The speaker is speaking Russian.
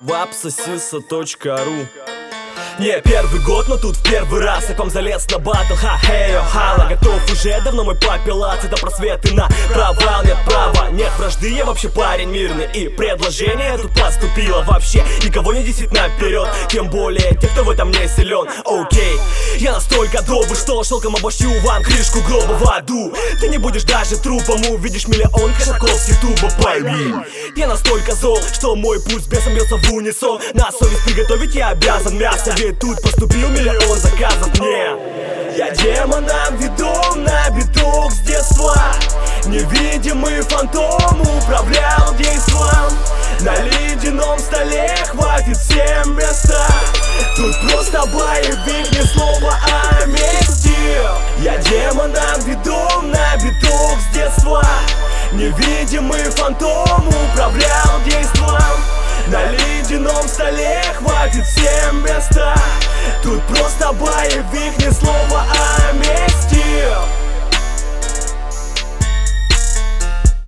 Вапсосиса.ру. Не первый год, но тут в первый раз я к вам залез на батл. Ха-хей, хала, готов уже давно мой попилаться. Это просветы на провал, нет права, нет вражды. Я вообще парень мирный, и предложение тут поступило. Вообще никого не десять наперед, тем более тех, кто в этом не силен. Окей, я настолько добрый, что шелком обошью вам крышку гроба в аду. Ты не будешь даже трупом, увидишь миллион кошаков с ютуба, пойми. Я настолько зол, что мой пульс бесом бьется в унисон. На совесть приготовить я обязан мясо, ведь тут поступил миллион заказов мне. Я демоном ведом на биток с детства. Невидимый фантом управлял действом. На ледяном столе хватит всем места. Тут просто боевик, ни слова о мести. Я демоном ведом на биток с детства. Невидимый фантом управлял действом. На ледяном столе хватит всем места. Тут просто боевик, ни слова о мести.